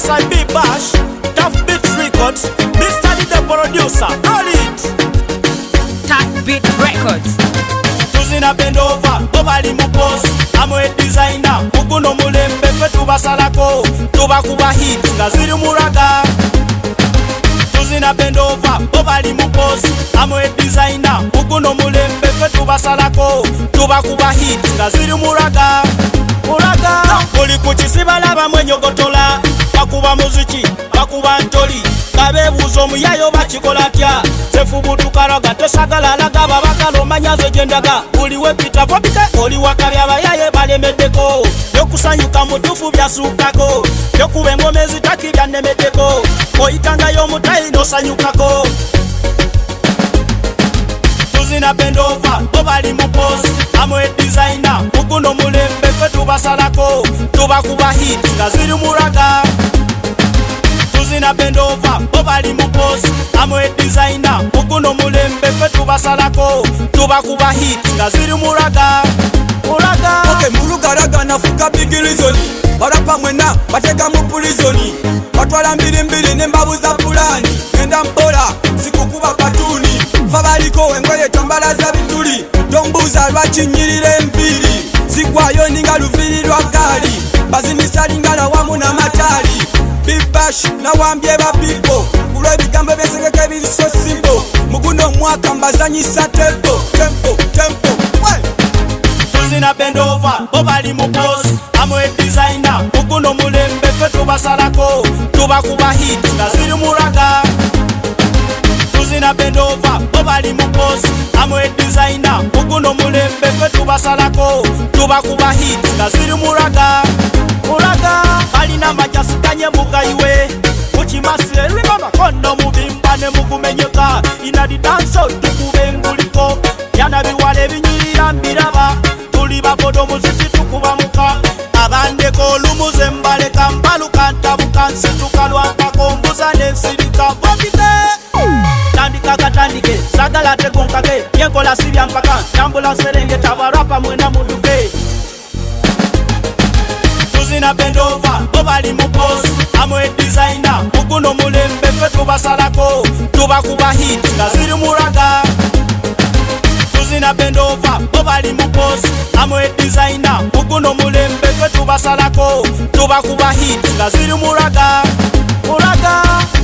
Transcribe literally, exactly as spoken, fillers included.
alongside B Bash, Tough Beats Records, Mister D the producer. Roll it. Tough Beat Records. Tuzina bend over, obali mu boss. I'm a designer, muguno mulembe fe tubasalako, tubakuba hit nga ziri muraga. Tuzina bend over, obali mu boss. I'm a designer, muguno mulembe fe tubasalako, tubakuba hit nga ziri muraga. Muraga kuli kuchisiba laba mwenyogotola, bakuba muziki, bakuba ntoli, kabebuzo muyayo bakikola tya. Sefubutu karaga tosagala laga babakalo manyazo jendaga, uliwe pita vobike oli wakabya bayaye balemeddeko, yokusanyuka mutufu byasukako, yokuba engoma ezitaki byannemeddeko, oyitanga y'omutayi nosanyukako. Tuzina bend over, obali mu boss. I'm a designer, muguno mulembe fe tubasalako, tubakuba hit nga ziri muraga. Tuzina bend over, obali mu boss. I'm a designer, muguno mulembe fe tubasalako, tubakuba hit nga ziri muraga. Muraga okay, mulugaraga nafuka bigilizoni, barapa mwena bateka mu pulizoni, batwala mbili mbili nembabuza pulani, genda mpola sikukuba patuni, fabaliko engoye tambala za bituli, tombuza lwakinyirira enviri, zigwayo ninga luviri lwa gali, bazinisa lingala wamu na matali. B Bash nawambye ba people, kulwa ebigambo byesengeke biri so simple, muguno mwaka mbazanyisa tempo tempo tempo. Tuzina bend over, obali mu boss. I'm a designer, muguno mulembe fe tubasalako, tubakuba hit nga ziri muraga. Tuzina bend over, obali mu boss. I'm a designer, muguno mulembe fe tubasalako, tubakuba hit nga ziri muraga. Muraga alina majasikanye mugaiwe, muchimasire rimama kono mubimba ne mukumenyeka, ina di danso tukube nguliko, yana biwale binyirira mbiraba, tuli bakodo muziki tukuba muka, abandeko olumuze mbaleka mbaluka ntabuka nsituka lwampako mbuza nensirika vobite. Tandika katandike, sagala tekonkake, yenkola sibya mpaka, tambula serengeta barapa mwena muduke. Tuzina bend over, obali mu boss. I'm a designer, muguno mulembe fe tubasalako, tubakuba hit nga ziri muraga. Tuzina bend over, obali mu boss. I'm a designer, muguno mulembe fe tubasalako, tubakuba hit nga ziri muraga. Muraga